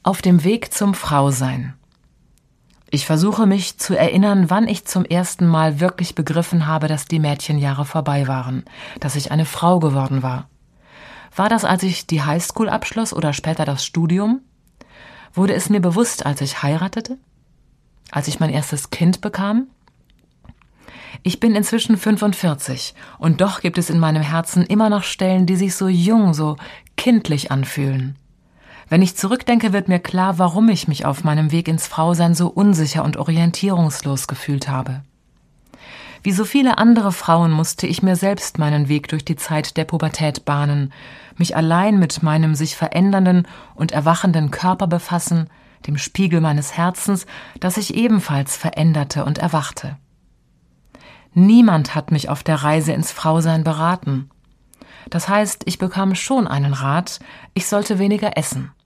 Auf dem Weg zum Frausein. Ich versuche mich zu erinnern, wann ich zum ersten Mal wirklich begriffen habe, dass die Mädchenjahre vorbei waren, dass ich eine Frau geworden war. War das, als ich die Highschool abschloss oder später das Studium? Wurde es mir bewusst, als ich heiratete? Als ich mein erstes Kind bekam? Ich bin inzwischen 45 und doch gibt es in meinem Herzen immer noch Stellen, die sich so jung, so kindlich anfühlen. Wenn ich zurückdenke, wird mir klar, warum ich mich auf meinem Weg ins Frausein so unsicher und orientierungslos gefühlt habe. Wie so viele andere Frauen musste ich mir selbst meinen Weg durch die Zeit der Pubertät bahnen, mich allein mit meinem sich verändernden und erwachenden Körper befassen, dem Spiegel meines Herzens, das sich ebenfalls veränderte und erwachte. Niemand hat mich auf der Reise ins Frausein beraten. Das heißt, ich bekam schon einen Rat, ich sollte weniger essen.